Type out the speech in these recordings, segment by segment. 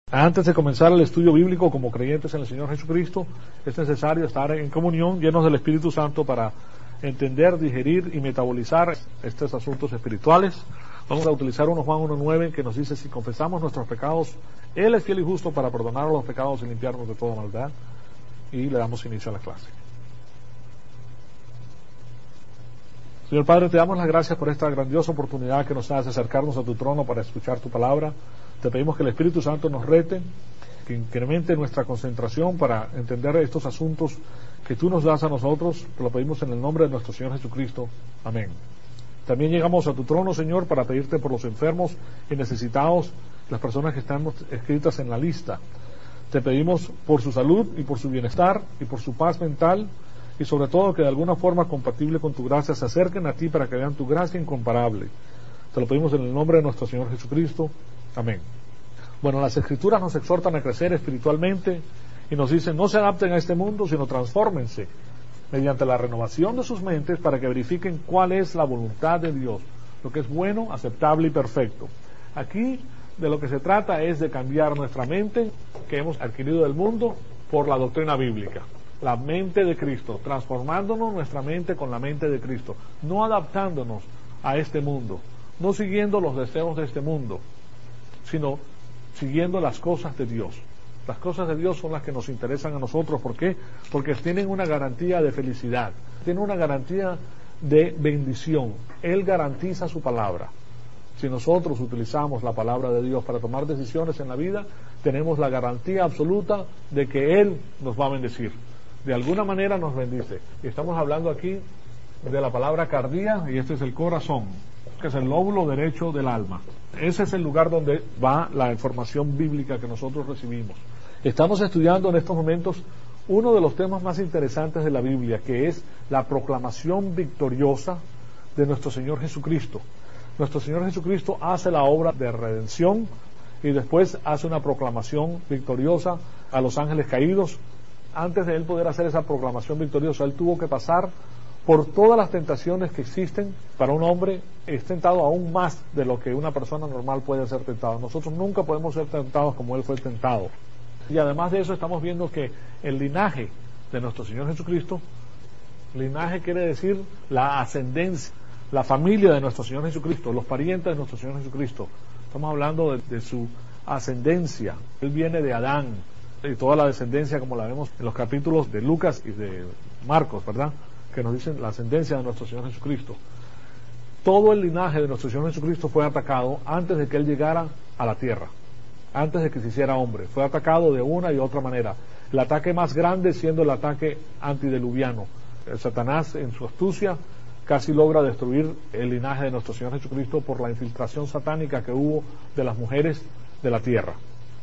Antes de comenzar el estudio bíblico como creyentes en el Señor Jesucristo, es necesario estar en comunión, llenos del Espíritu Santo para entender, digerir y metabolizar estos asuntos espirituales. Vamos a utilizar Juan 1:9 que nos dice: si confesamos nuestros pecados, Él es fiel y justo para perdonar los pecados y limpiarnos de toda maldad. Y le damos inicio a la clase. Señor Padre, te damos las gracias por esta grandiosa oportunidad que nos das de acercarnos a tu trono para escuchar tu palabra. Te pedimos que el Espíritu Santo nos rete, que incremente nuestra concentración para entender estos asuntos que tú nos das a nosotros. Te lo pedimos en el nombre de nuestro Señor Jesucristo. Amén. También llegamos a tu trono, Señor, para pedirte por los enfermos y necesitados, las personas que están escritas en la lista. Te pedimos por su salud y por su bienestar y por su paz mental, y sobre todo que de alguna forma compatible con tu gracia se acerquen a ti para que vean tu gracia incomparable. Te lo pedimos en el nombre de nuestro Señor Jesucristo. Amén. Bueno, las Escrituras nos exhortan a crecer espiritualmente y nos dicen: no se adapten a este mundo, sino transfórmense mediante la renovación de sus mentes para que verifiquen cuál es la voluntad de Dios, lo que es bueno, aceptable y perfecto. Aquí de lo que se trata es de cambiar nuestra mente que hemos adquirido del mundo por la doctrina bíblica, la mente de Cristo, transformándonos nuestra mente con la mente de Cristo, no adaptándonos a este mundo, no siguiendo los deseos de este mundo, sino siguiendo las cosas de Dios. Las cosas de Dios son las que nos interesan a nosotros. ¿Por qué? Porque tienen una garantía de felicidad, tienen una garantía de bendición. Él garantiza su palabra. Si nosotros utilizamos la palabra de Dios para tomar decisiones en la vida, tenemos la garantía absoluta de que Él nos va a bendecir. De alguna manera nos bendice. Y estamos hablando aquí de la palabra cardía, y este es el corazón, que es el lóbulo derecho del alma. Ese es el lugar donde va la información bíblica que nosotros recibimos. Estamos estudiando en estos momentos uno de los temas más interesantes de la Biblia, que es la proclamación victoriosa de nuestro Señor Jesucristo. Nuestro Señor Jesucristo hace la obra de redención y después hace una proclamación victoriosa a los ángeles caídos. Antes de Él poder hacer esa proclamación victoriosa, Él tuvo que pasar por todas las tentaciones que existen. Para un hombre es tentado aún más de lo que una persona normal puede ser tentado. Nosotros nunca podemos ser tentados como Él fue tentado. Y además de eso estamos viendo que el linaje de nuestro Señor Jesucristo, linaje quiere decir la ascendencia, la familia de nuestro Señor Jesucristo, los parientes de nuestro Señor Jesucristo. Estamos hablando de su ascendencia. Él viene de Adán y toda la descendencia, como la vemos en los capítulos de Lucas y de Marcos, ¿verdad?, que nos dicen la ascendencia de nuestro Señor Jesucristo. Todo el linaje de nuestro Señor Jesucristo fue atacado antes de que Él llegara a la tierra, antes de que se hiciera hombre. Fue atacado de una y otra manera. El ataque más grande siendo el ataque antidiluviano. El Satanás, en su astucia, casi logra destruir el linaje de nuestro Señor Jesucristo por la infiltración satánica que hubo de las mujeres de la tierra.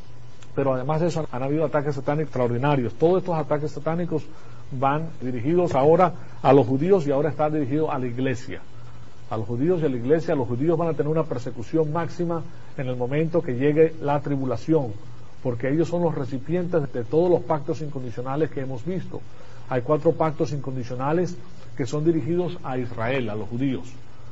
Pero además de eso han habido ataques satánicos extraordinarios. Todos estos ataques satánicos van dirigidos ahora a los judíos y ahora están dirigidos a la iglesia. A los judíos y a la iglesia. Los judíos van a tener una persecución máxima en el momento que llegue la tribulación, porque ellos son los recipientes de todos los pactos incondicionales que hemos visto. Hay 4 pactos incondicionales que son dirigidos a Israel, a los judíos.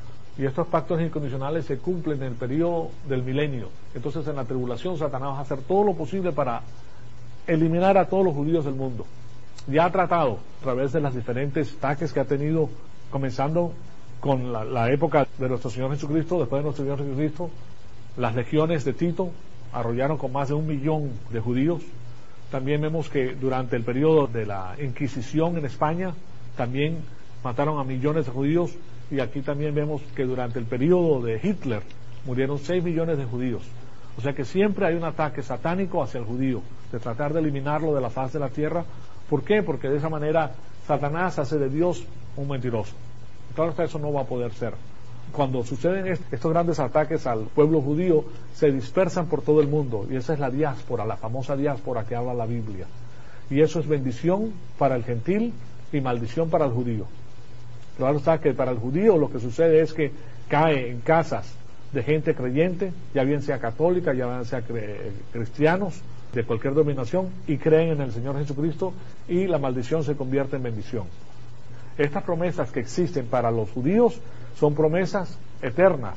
Y estos pactos incondicionales se cumplen en el periodo del milenio. Entonces en la tribulación Satanás va a hacer todo lo posible para eliminar a todos los judíos del mundo. Ya ha tratado, a través de los diferentes ataques que ha tenido, comenzando con la época de nuestro Señor Jesucristo. Después de nuestro Señor Jesucristo, las legiones de Tito arrollaron con más de 1 millón de judíos. También vemos que durante el periodo de la Inquisición en España, también mataron a millones de judíos. Y aquí también vemos que durante el periodo de Hitler murieron 6 millones de judíos. O sea que siempre hay un ataque satánico hacia el judío, de tratar de eliminarlo de la faz de la tierra. ¿Por qué? Porque de esa manera Satanás hace de Dios un mentiroso. Claro que eso no va a poder ser. Cuando suceden estos grandes ataques al pueblo judío, se dispersan por todo el mundo. Y esa es la diáspora, la famosa diáspora que habla la Biblia. Y eso es bendición para el gentil y maldición para el judío. Claro está que para el judío lo que sucede es que cae en casas de gente creyente, ya bien sea católica, ya bien sea cristianos, de cualquier denominación, y creen en el Señor Jesucristo, y la maldición se convierte en bendición. Estas promesas que existen para los judíos son promesas eternas,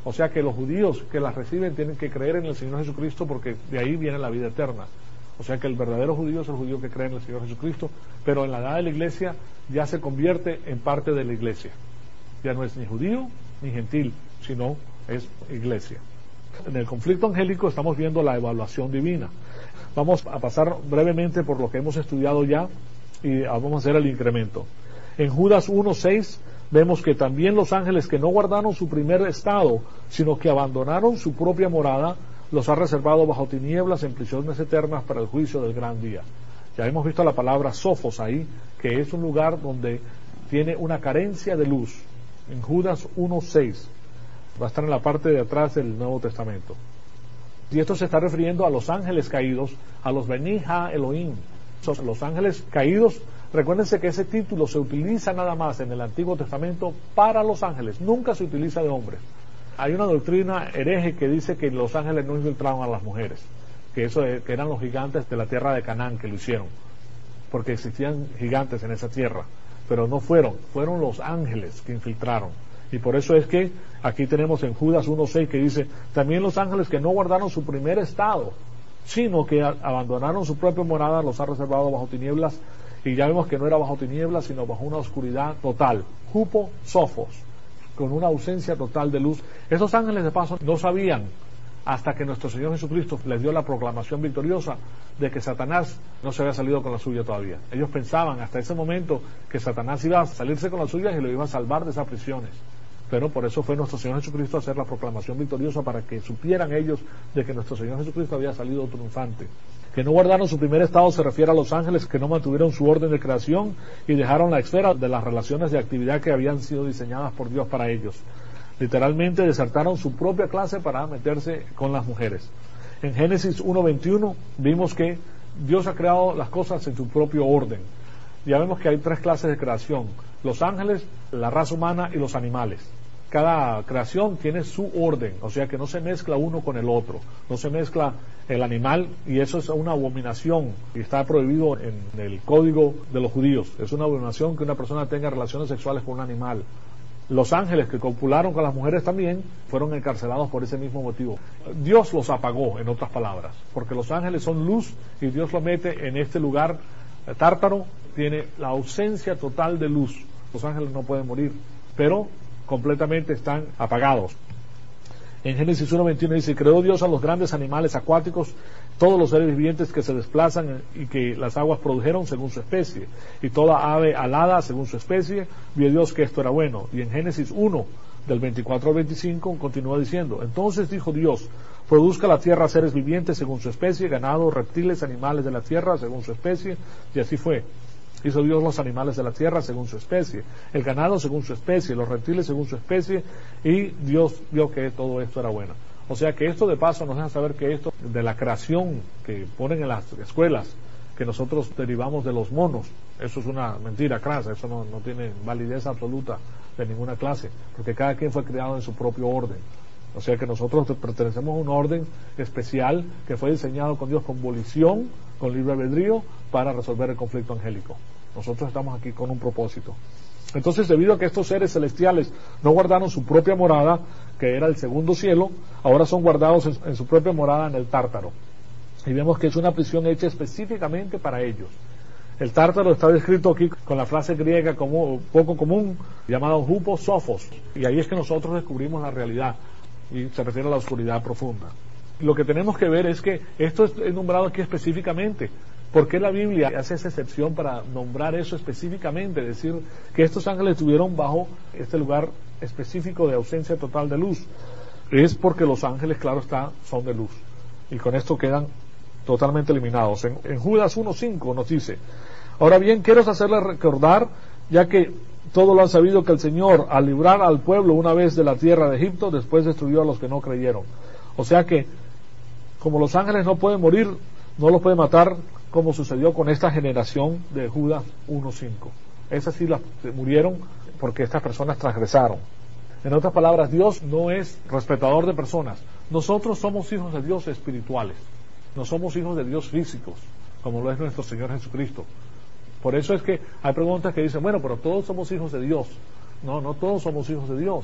O sea que los judíos que las reciben tienen que creer en el Señor Jesucristo, porque de ahí viene la vida eterna. O sea que el verdadero judío es el judío que cree en el Señor Jesucristo, pero en la edad de la iglesia ya se convierte en parte de la iglesia. Ya no es ni judío ni gentil, sino es iglesia. En el conflicto angélico estamos viendo la evaluación divina. Vamos a pasar brevemente por lo que hemos estudiado ya y vamos a hacer el incremento. En Judas 1:6 vemos que también los ángeles que no guardaron su primer estado, sino que abandonaron su propia morada, los ha reservado bajo tinieblas en prisiones eternas para el juicio del gran día. Ya hemos visto la palabra sofos ahí, que es un lugar donde tiene una carencia de luz. En Judas 1:6 va a estar en la parte de atrás del Nuevo Testamento. Y esto se está refiriendo a los ángeles caídos, a los Beni Ha Elohim. Los ángeles caídos, recuérdense que ese título se utiliza nada más en el Antiguo Testamento para los ángeles, nunca se utiliza de hombres. Hay una doctrina hereje que dice que los ángeles no infiltraron a las mujeres, que eran los gigantes de la tierra de Canaán que lo hicieron, porque existían gigantes en esa tierra, pero no fueron los ángeles que infiltraron. Y por eso es que aquí tenemos en Judas 1:6 que dice, también los ángeles que no guardaron su primer estado, sino que abandonaron su propia morada, los ha reservado bajo tinieblas. Y ya vemos que no era bajo tinieblas, sino bajo una oscuridad total, hupo sofos, con una ausencia total de luz. Esos ángeles de paso no sabían, hasta que nuestro Señor Jesucristo les dio la proclamación victoriosa de que Satanás no se había salido con la suya todavía. Ellos pensaban hasta ese momento que Satanás iba a salirse con las suyas y lo iba a salvar de esas prisiones. Pero por eso fue nuestro Señor Jesucristo a hacer la proclamación victoriosa, para que supieran ellos de que nuestro Señor Jesucristo había salido triunfante. Que no guardaron su primer estado se refiere a los ángeles que no mantuvieron su orden de creación y dejaron la esfera de las relaciones de actividad que habían sido diseñadas por Dios para ellos. Literalmente desertaron su propia clase para meterse con las mujeres. En Génesis 1:21 vimos que Dios ha creado las cosas en su propio orden. Ya vemos que hay 3 clases de creación: los ángeles, la raza humana y los animales. Cada creación tiene su orden, o sea que no se mezcla uno con el otro, no se mezcla el animal, y eso es una abominación y está prohibido en el código de los judíos. Es una abominación que una persona tenga relaciones sexuales con un animal. Los ángeles que copularon con las mujeres también fueron encarcelados por ese mismo motivo. Dios los apagó, en otras palabras, porque los ángeles son luz y Dios los mete en este lugar tártaro, tiene la ausencia total de luz. Los ángeles no pueden morir, pero completamente están apagados. En Génesis 1:21 dice, creó Dios a los grandes animales acuáticos, todos los seres vivientes que se desplazan y que las aguas produjeron según su especie, y toda ave alada según su especie. Vio Dios que esto era bueno. Y en Génesis 1, del 24 al 25, continúa diciendo, entonces dijo Dios, produzca la tierra seres vivientes según su especie, ganado, reptiles, animales de la tierra según su especie, y así fue. Hizo Dios los animales de la tierra según su especie, el ganado según su especie, los reptiles según su especie, y Dios vio que todo esto era bueno. O sea que esto de paso nos deja saber que esto de la creación que ponen en las escuelas, que nosotros derivamos de los monos, eso es una mentira crasa, eso no tiene validez absoluta de ninguna clase, porque cada quien fue creado en su propio orden. O sea que nosotros pertenecemos a un orden especial que fue diseñado con Dios con volición, con libre albedrío, para resolver el conflicto angélico. Nosotros estamos aquí con un propósito. Entonces, debido a que estos seres celestiales no guardaron su propia morada, que era el segundo cielo, ahora son guardados en su propia morada en el Tártaro. Y vemos que es una prisión hecha específicamente para ellos. El Tártaro está descrito aquí con la frase griega como poco común, llamada hupo sophos. Y ahí es que nosotros descubrimos la realidad, y se refiere a la oscuridad profunda. Lo que tenemos que ver es que esto es nombrado aquí específicamente. ¿Por qué la Biblia hace esa excepción para nombrar eso específicamente? Decir que estos ángeles estuvieron bajo este lugar específico de ausencia total de luz. Es porque los ángeles, claro está, son de luz. Y con esto quedan totalmente eliminados. En Judas 1:5 nos dice, ahora bien, quiero hacerles recordar, ya que todo lo han sabido, que el Señor, al librar al pueblo una vez de la tierra de Egipto, después destruyó a los que no creyeron. O sea que, como los ángeles no pueden morir, no los puede matar, como sucedió con esta generación de Judas 1:5. Esas sí las murieron porque estas personas transgresaron. En otras palabras, Dios no es respetador de personas. Nosotros somos hijos de Dios espirituales, no somos hijos de Dios físicos, como lo es nuestro Señor Jesucristo. Por eso es que hay preguntas que dicen, bueno, pero todos somos hijos de Dios. No todos somos hijos de Dios.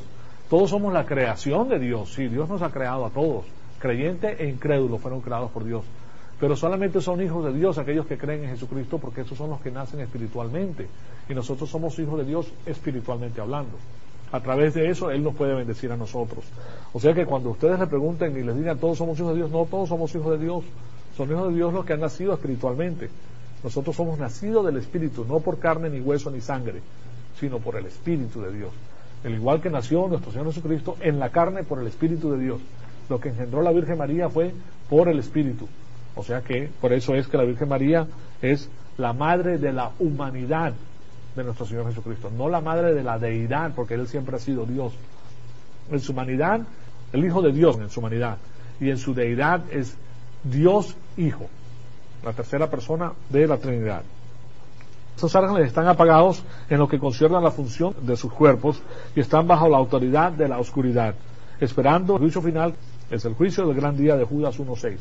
Todos somos la creación de Dios. Sí, Dios nos ha creado a todos. Creyente e incrédulo fueron creados por Dios. Pero solamente son hijos de Dios aquellos que creen en Jesucristo, porque esos son los que nacen espiritualmente. Y nosotros somos hijos de Dios espiritualmente hablando. A través de eso, Él nos puede bendecir a nosotros. O sea que cuando ustedes le pregunten y les digan, todos somos hijos de Dios, no todos somos hijos de Dios. Son hijos de Dios los que han nacido espiritualmente. Nosotros somos nacidos del Espíritu, no por carne, ni hueso, ni sangre, sino por el Espíritu de Dios. El igual que nació nuestro Señor Jesucristo en la carne por el Espíritu de Dios. Lo que engendró la Virgen María fue por el Espíritu. O sea que, por eso es que la Virgen María es la madre de la humanidad de nuestro Señor Jesucristo, no la madre de la deidad, porque Él siempre ha sido Dios. En su humanidad, el Hijo de Dios en su humanidad, y en su deidad es Dios Hijo, la tercera persona de la Trinidad. Estos ángeles están apagados en lo que concierne a la función de sus cuerpos y están bajo la autoridad de la oscuridad, esperando el juicio final, es el juicio del gran día de Judas 1:6.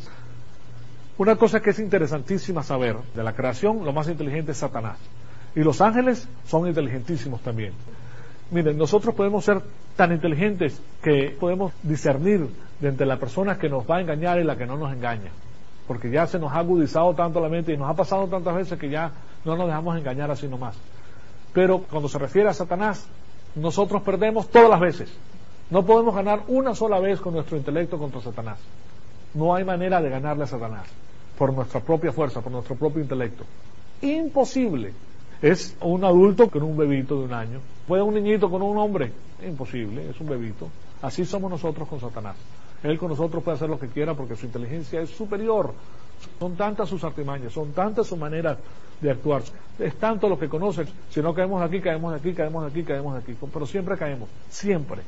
Una cosa que es interesantísima saber de la creación, lo más inteligente es Satanás. Y los ángeles son inteligentísimos también. Miren, nosotros podemos ser tan inteligentes que podemos discernir de entre la persona que nos va a engañar y la que no nos engaña. Porque ya se nos ha agudizado tanto la mente y nos ha pasado tantas veces que ya no nos dejamos engañar así nomás. Pero cuando se refiere a Satanás, nosotros perdemos todas las veces. No podemos ganar una sola vez con nuestro intelecto contra Satanás. No hay manera de ganarle a Satanás por nuestra propia fuerza, por nuestro propio intelecto. Imposible. Es un adulto con un bebito de 1 año. ¿Puede un niñito con un hombre? Imposible, es un bebito. Así somos nosotros con Satanás. Él con nosotros puede hacer lo que quiera porque su inteligencia es superior. Son tantas sus artimañas, son tantas sus maneras de actuar. Es tanto lo que conoce. Si no caemos aquí, caemos aquí, caemos aquí, caemos aquí. Pero siempre caemos, siempre.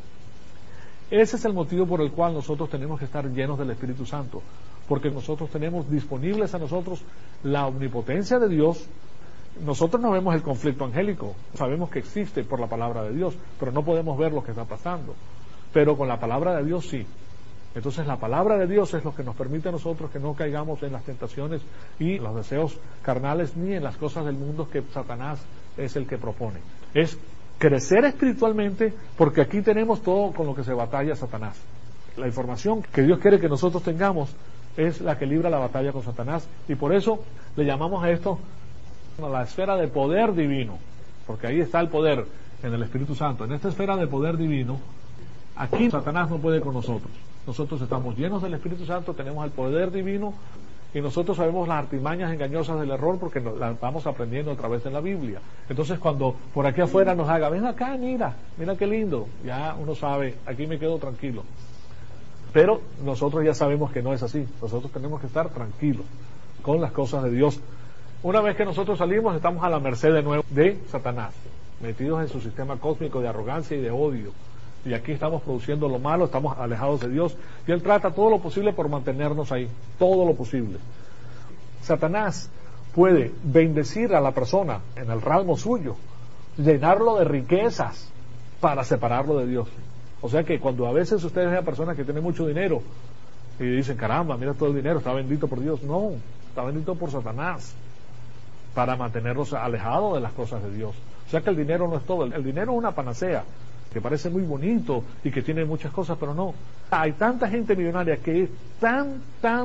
Ese es el motivo por el cual nosotros tenemos que estar llenos del Espíritu Santo. Porque nosotros tenemos disponibles a nosotros la omnipotencia de Dios. Nosotros no vemos el conflicto angélico, sabemos que existe por la palabra de Dios, pero no podemos ver lo que está pasando. Pero con la palabra de Dios sí. Entonces la palabra de Dios es lo que nos permite a nosotros que no caigamos en las tentaciones y los deseos carnales ni en las cosas del mundo que Satanás es el que propone. Es crecer espiritualmente, porque aquí tenemos todo con lo que se batalla Satanás. La información que Dios quiere que nosotros tengamos es la que libra la batalla con Satanás, y por eso le llamamos a esto la esfera de poder divino, porque ahí está el poder en el Espíritu Santo. En esta esfera de poder divino, aquí Satanás no puede con nosotros. Nosotros estamos llenos del Espíritu Santo, tenemos el poder divino, y nosotros sabemos las artimañas engañosas del error porque las vamos aprendiendo a través de la Biblia. Entonces cuando por aquí afuera nos haga, ven acá, mira qué lindo, ya uno sabe, aquí me quedo tranquilo. Pero nosotros ya sabemos que no es así. Nosotros tenemos que estar tranquilos con las cosas de Dios. Una vez que nosotros salimos, estamos a la merced de nuevo de Satanás, metidos en su sistema cósmico de arrogancia y de odio. Y aquí estamos produciendo lo malo, estamos alejados de Dios, y Él trata todo lo posible por mantenernos ahí, todo lo posible. Satanás puede bendecir a la persona en el ramo suyo, llenarlo de riquezas para separarlo de Dios. O sea que cuando a veces ustedes ven a personas que tienen mucho dinero y dicen, caramba, mira todo el dinero, está bendito por Dios. No, está bendito por Satanás, para mantenerlos alejados de las cosas de Dios. O sea que el dinero no es todo. El dinero es una panacea que parece muy bonito y que tiene muchas cosas, pero no. Hay tanta gente millonaria que es tan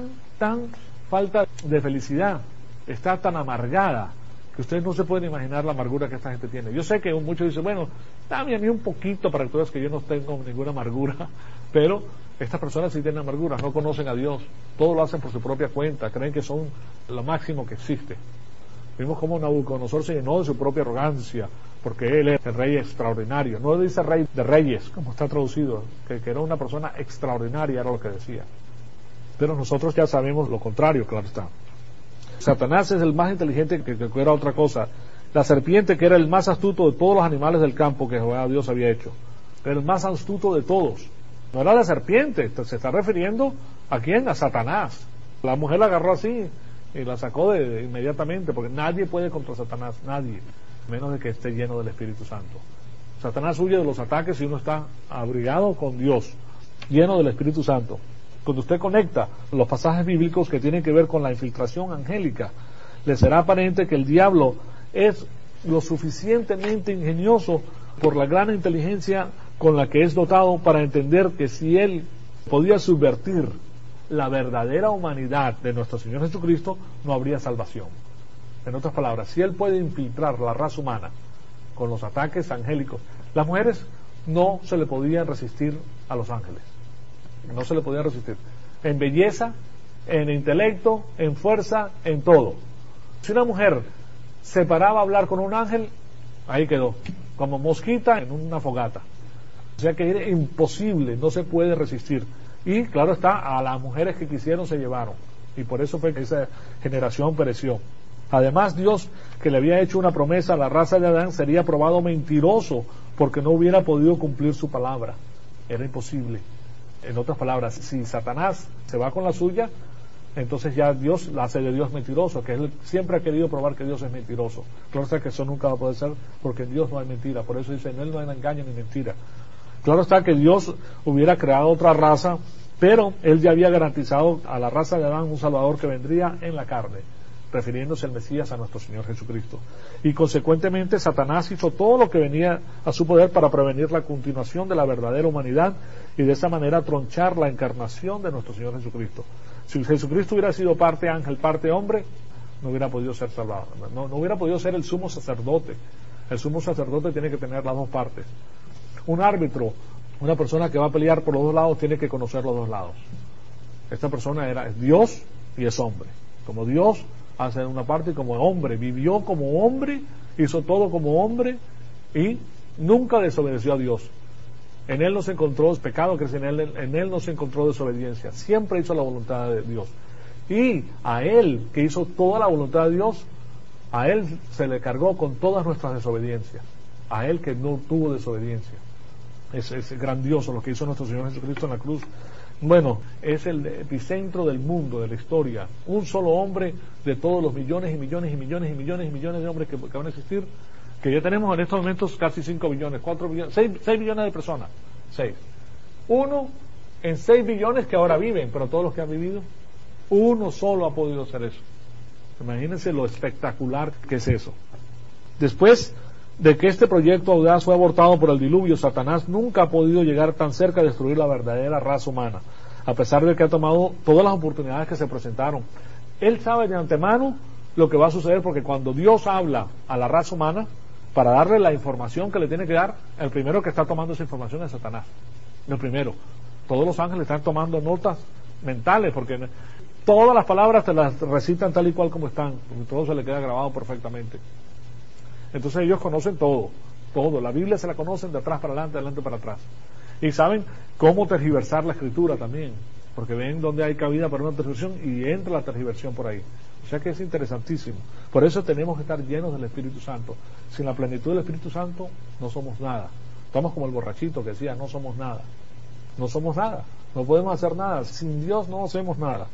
falta de felicidad, está tan amargada, que ustedes no se pueden imaginar la amargura que esta gente tiene. Yo sé que muchos dicen, bueno, dame a mí un poquito para que tú veas que yo no tengo ninguna amargura, pero estas personas sí tienen amargura, no conocen a Dios, todo lo hacen por su propia cuenta, creen que son lo máximo que existe. Vimos cómo Nabucodonosor se llenó de su propia arrogancia, porque él es el rey extraordinario. No dice rey de reyes, como está traducido, que era una persona extraordinaria, era lo que decía. Pero nosotros ya sabemos lo contrario, claro está. Satanás es el más inteligente que era otra cosa. La serpiente, que era el más astuto de todos los animales del campo que Jehová Dios había hecho. Era el más astuto de todos. No era la serpiente, se está refiriendo a quién, a Satanás. La mujer la agarró así y la sacó inmediatamente, porque nadie puede contra Satanás, nadie, menos de que esté lleno del Espíritu Santo. Satanás huye de los ataques si uno está abrigado con Dios, lleno del Espíritu Santo. Cuando usted conecta los pasajes bíblicos que tienen que ver con la infiltración angélica, le será aparente que el diablo es lo suficientemente ingenioso por la gran inteligencia con la que es dotado para entender que si él podía subvertir la verdadera humanidad de nuestro Señor Jesucristo, no habría salvación. En otras palabras, si él puede infiltrar la raza humana con los ataques angélicos, las mujeres no se le podían resistir a los ángeles, no se le podían resistir en belleza, en intelecto, en fuerza, en todo. Si una mujer se paraba a hablar con un ángel, ahí quedó, como mosquita en una fogata. O sea que era imposible, no se puede resistir. Y claro está, a las mujeres que quisieron se llevaron, y por eso fue que esa generación pereció. Además, Dios, que le había hecho una promesa a la raza de Adán, sería probado mentiroso porque no hubiera podido cumplir su palabra. Era imposible. En otras palabras, si Satanás se va con la suya, entonces ya Dios la hace de Dios mentiroso, que él siempre ha querido probar que Dios es mentiroso. Claro está que eso nunca va a poder ser, porque en Dios no hay mentira. Por eso dice, en él no hay engaño ni mentira. Claro está que Dios hubiera creado otra raza, pero él ya había garantizado a la raza de Adán un Salvador que vendría en la carne, refiriéndose al Mesías, a nuestro Señor Jesucristo. Y consecuentemente Satanás hizo todo lo que venía a su poder para prevenir la continuación de la verdadera humanidad y de esa manera tronchar la encarnación de nuestro Señor Jesucristo. Si Jesucristo hubiera sido parte ángel, parte hombre, no hubiera podido ser salvado, no hubiera podido ser el sumo sacerdote. El sumo sacerdote tiene que tener las dos partes. Un árbitro, una persona que va a pelear por los dos lados, tiene que conocer los dos lados. Esta persona es Dios y es hombre. Como Dios hace una parte, y como hombre vivió como hombre, hizo todo como hombre y nunca desobedeció a Dios. En él no se encontró pecado, que en él no se encontró desobediencia. Siempre hizo la voluntad de Dios. Y a él, que hizo toda la voluntad de Dios, a él se le cargó con todas nuestras desobediencias. A él que no tuvo desobediencia. Es grandioso lo que hizo nuestro Señor Jesucristo en la cruz. Bueno, es el epicentro del mundo, de la historia. Un solo hombre de todos los millones y millones y millones y millones y millones de hombres que van a existir, que ya tenemos en estos momentos casi 5 billones, 4 billones, 6 billones de personas. 6. Uno en 6 billones que ahora viven, pero todos los que han vivido, uno solo ha podido hacer eso. Imagínense lo espectacular que es eso. Después de que este proyecto audaz fue abortado por el diluvio, Satanás nunca ha podido llegar tan cerca de destruir la verdadera raza humana, a pesar de que ha tomado todas las oportunidades que se presentaron. Él sabe de antemano lo que va a suceder, porque cuando Dios habla a la raza humana para darle la información que le tiene que dar, el primero que está tomando esa información es Satanás. El primero. Todos los ángeles están tomando notas mentales, porque todas las palabras te las recitan tal y cual como están, porque todo se le queda grabado perfectamente. Entonces ellos conocen todo, la Biblia se la conocen de atrás para adelante, de adelante para atrás, y saben cómo tergiversar la escritura también, porque ven dónde hay cabida para una tergiversión y entra la tergiversión por ahí. O sea que es interesantísimo. Por eso tenemos que estar llenos del Espíritu Santo. Sin la plenitud del Espíritu Santo no somos nada. Estamos como el borrachito que decía, no somos nada, no podemos hacer nada, sin Dios no hacemos nada.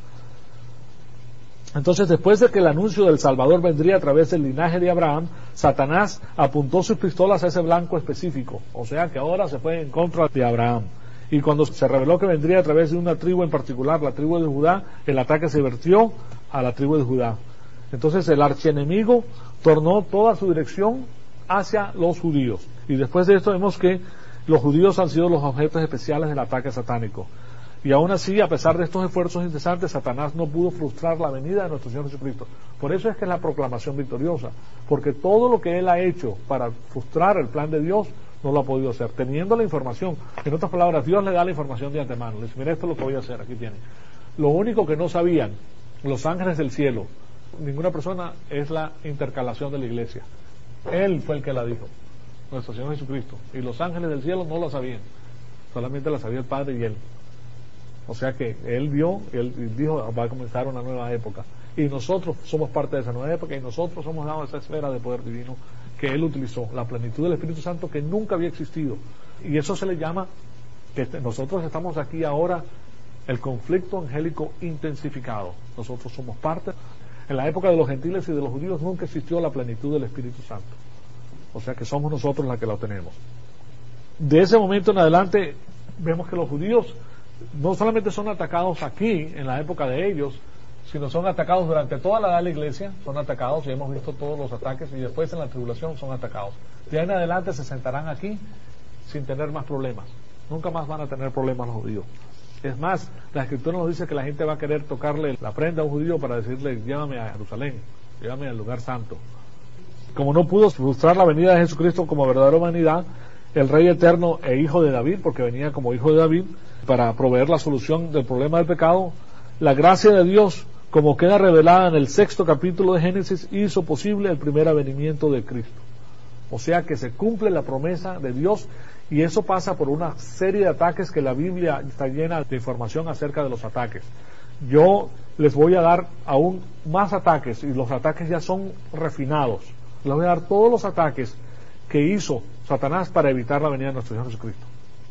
Entonces, después de que el anuncio del Salvador vendría a través del linaje de Abraham, Satanás apuntó sus pistolas a ese blanco específico, o sea que ahora se fue en contra de Abraham. Y cuando se reveló que vendría a través de una tribu en particular, la tribu de Judá, el ataque se vertió a la tribu de Judá. Entonces el archienemigo tornó toda su dirección hacia los judíos. Y después de esto vemos que los judíos han sido los objetos especiales del ataque satánico. Y aún así, a pesar de estos esfuerzos incesantes, Satanás no pudo frustrar la venida de nuestro Señor Jesucristo. Por eso es que es la proclamación victoriosa, porque todo lo que él ha hecho para frustrar el plan de Dios, no lo ha podido hacer, teniendo la información. En otras palabras, Dios le da la información de antemano. Le dice, mira, esto es lo que voy a hacer, aquí tiene. Lo único que no sabían los ángeles del cielo, ninguna persona, es la intercalación de la iglesia. Él fue el que la dijo, nuestro Señor Jesucristo. Y los ángeles del cielo no la sabían, solamente la sabía el Padre y él. O sea que él vio, él dijo, va a comenzar una nueva época. Y nosotros somos parte de esa nueva época, y nosotros somos dados esa esfera de poder divino que él utilizó, la plenitud del Espíritu Santo que nunca había existido. Y eso se le llama, que nosotros estamos aquí ahora, el conflicto angélico intensificado. Nosotros somos parte. En la época de los gentiles y de los judíos nunca existió la plenitud del Espíritu Santo. O sea que somos nosotros los que la tenemos. De ese momento en adelante, vemos que los judíos no solamente son atacados aquí, en la época de ellos, sino son atacados durante toda la edad de la iglesia, son atacados y hemos visto todos los ataques, y después en la tribulación son atacados. De ahí en adelante se sentarán aquí sin tener más problemas. Nunca más van a tener problemas los judíos. Es más, la Escritura nos dice que la gente va a querer tocarle la prenda a un judío para decirle: llévame a Jerusalén, llévame al lugar santo. Como no pudo frustrar la venida de Jesucristo como verdadera humanidad, el Rey eterno e hijo de David, porque venía como hijo de David para proveer la solución del problema del pecado, la gracia de Dios, como queda revelada en el 6º capítulo de Génesis, hizo posible el primer avenimiento de Cristo. O sea que se cumple la promesa de Dios, y eso pasa por una serie de ataques que la Biblia está llena de información acerca de los ataques. Yo les voy a dar aún más ataques, y los ataques ya son refinados. Les voy a dar todos los ataques que hizo Satanás para evitar la venida de nuestro Señor Jesucristo.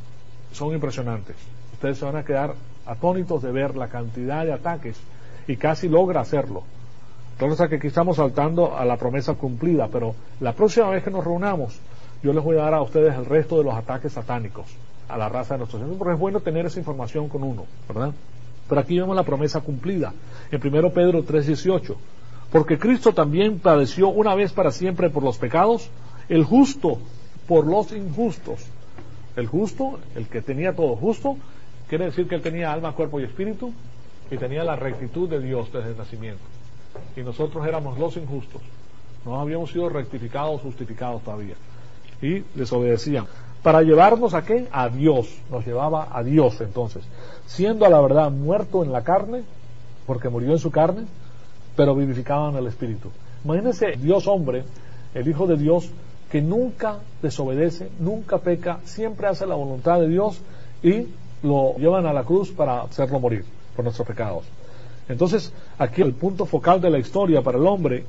Son impresionantes. Ustedes se van a quedar atónitos de ver la cantidad de ataques, y casi logra hacerlo. Entonces aquí estamos saltando a la promesa cumplida, pero la próxima vez que nos reunamos, yo les voy a dar a ustedes el resto de los ataques satánicos a la raza de nuestro Señor, porque es bueno tener esa información con uno, ¿verdad? Pero aquí vemos la promesa cumplida en 1 Pedro 3:18. Porque Cristo también padeció una vez para siempre por los pecados, el justo por los injustos. El justo, el que tenía todo justo, quiere decir que él tenía alma, cuerpo y espíritu, y tenía la rectitud de Dios desde el nacimiento. Y nosotros éramos los injustos. No habíamos sido rectificados, justificados todavía. Y desobedecían. Para llevarnos ¿a qué? A Dios. Nos llevaba a Dios entonces. Siendo a la verdad muerto en la carne, porque murió en su carne, pero vivificado en el espíritu. Imagínense Dios hombre, el Hijo de Dios, que nunca desobedece, nunca peca, siempre hace la voluntad de Dios, y lo llevan a la cruz para hacerlo morir por nuestros pecados. Entonces, aquí el punto focal de la historia para el hombre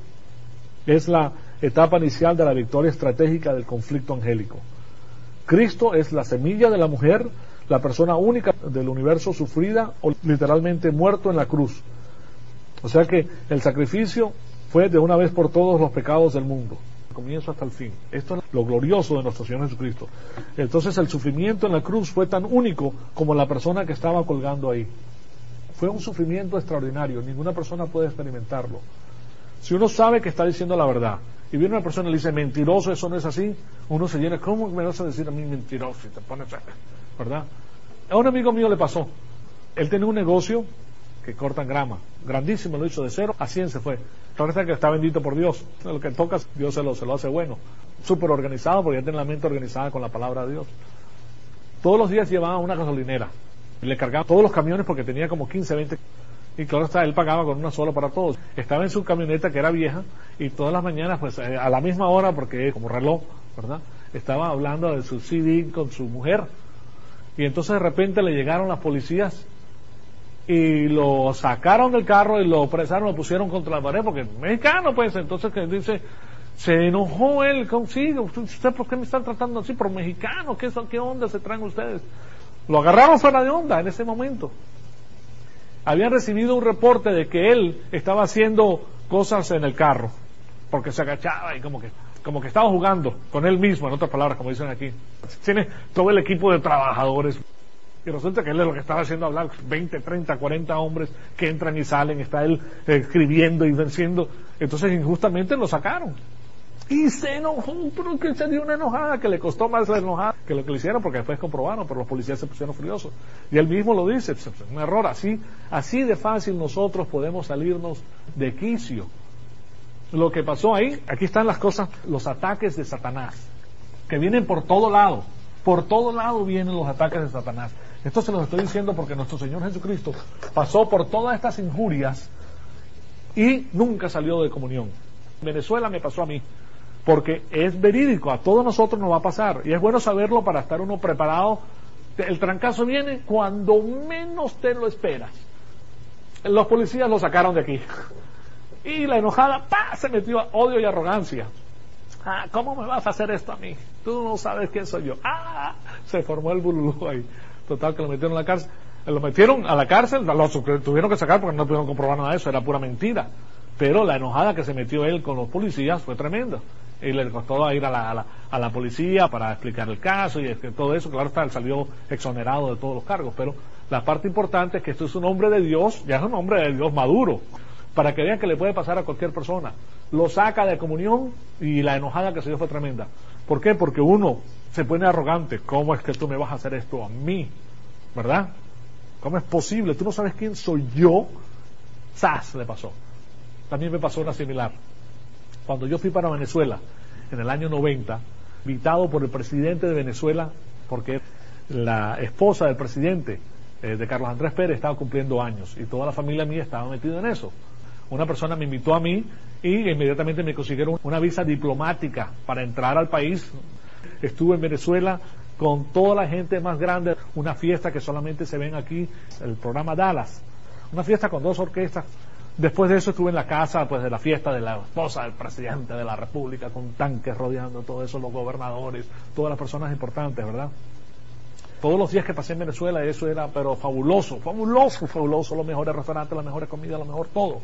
es la etapa inicial de la victoria estratégica del conflicto angélico. Cristo es la semilla de la mujer, la persona única del universo sufrida o literalmente muerto en la cruz. O sea que el sacrificio fue de una vez por todos los pecados del mundo, comienzo hasta el fin. Esto es lo glorioso de nuestro Señor Jesucristo. Entonces el sufrimiento en la cruz fue tan único como la persona que estaba colgando ahí. Fue un sufrimiento extraordinario, ninguna persona puede experimentarlo. Si uno sabe que está diciendo la verdad, y viene una persona y le dice: mentiroso, eso no es así, uno se llena: ¿cómo me vas a decir a mí mentiroso? Y te pones, ¿verdad? A un amigo mío le pasó. Él tenía un negocio que cortan grama, grandísimo, lo hizo de 0 a 100 se fue. Parece que está bendito por Dios, lo que tocas Dios se lo hace bueno, súper organizado, porque ya tiene la mente organizada con la palabra de Dios. Todos los días llevaba una gasolinera, y le cargaba todos los camiones porque tenía como 15, 20, y claro está, él pagaba con una sola para todos. Estaba en su camioneta que era vieja, y todas las mañanas pues a la misma hora, porque como reloj, ¿verdad?, estaba hablando de su CD con su mujer, y entonces de repente le llegaron las policías y lo sacaron del carro y lo apresaron, lo pusieron contra la pared, porque mexicano pues. Entonces que dice, se enojó él consigo: ¿usted por qué me están tratando así por mexicano? ¿Qué onda se traen ustedes? Lo agarraron fuera de onda en ese momento. Habían recibido un reporte de que él estaba haciendo cosas en el carro, porque se agachaba y como que estaba jugando con él mismo, en otras palabras, como dicen aquí. Tiene todo el equipo de trabajadores, y resulta que él es lo que estaba haciendo hablar 20, 30, 40 hombres que entran y salen, está él escribiendo y venciendo. Entonces injustamente lo sacaron y se enojó, pero que se dio una enojada que le costó más la enojada que lo que le hicieron, porque después comprobaron, pero los policías se pusieron furiosos, y él mismo lo dice: es un error. Así de fácil nosotros podemos salirnos de quicio. Lo que pasó ahí, aquí están las cosas, los ataques de Satanás, que vienen por todo lado vienen los ataques de Satanás. Esto se los estoy diciendo porque nuestro Señor Jesucristo pasó por todas estas injurias y nunca salió de comunión. En Venezuela me pasó a mí, porque es verídico, a todos nosotros nos va a pasar, y es bueno saberlo para estar uno preparado. El trancazo viene cuando menos te lo esperas. Los policías lo sacaron de aquí, y la enojada se metió a odio y arrogancia. ¿Cómo me vas a hacer esto a mí? Tú no sabes quién soy yo. Se formó el bululú ahí. Total, que lo metieron a la cárcel. Lo metieron a la cárcel, lo tuvieron que sacar porque no pudieron comprobar nada de eso, era pura mentira. Pero la enojada que se metió él con los policías fue tremenda. Y le costó ir a la policía para explicar el caso y todo eso. Claro está, él salió exonerado de todos los cargos, pero La parte importante es que esto es un hombre de Dios, ya es un hombre de Dios maduro, para que vean que le puede pasar a cualquier persona. Lo saca de comunión y la enojada que se dio fue tremenda. ¿Por qué? Porque uno se pone arrogante. ¿Cómo es que tú me vas a hacer esto a mí? ¿Verdad? ¿Cómo es posible? Tú no sabes quién soy yo. ¡Zas! Le pasó. También me pasó una similar. Cuando yo fui para Venezuela, en el año 90, invitado por el presidente de Venezuela, porque la esposa del presidente, de Carlos Andrés Pérez, estaba cumpliendo años, y toda la familia mía estaba metida en eso. Una persona me invitó a mí, y inmediatamente me consiguieron una visa diplomática para entrar al país. Estuve en Venezuela con toda la gente más grande, una fiesta que solamente se ven aquí, el programa Dallas, una fiesta con 2 orquestas. Después de eso estuve en la casa, pues, de la fiesta de la esposa del presidente de la República, con tanques rodeando todo eso, los gobernadores, todas las personas importantes, ¿verdad? Todos los días que pasé en Venezuela, eso era, pero fabuloso, fabuloso, fabuloso, los mejores restaurantes, las mejores comidas, lo mejor todo.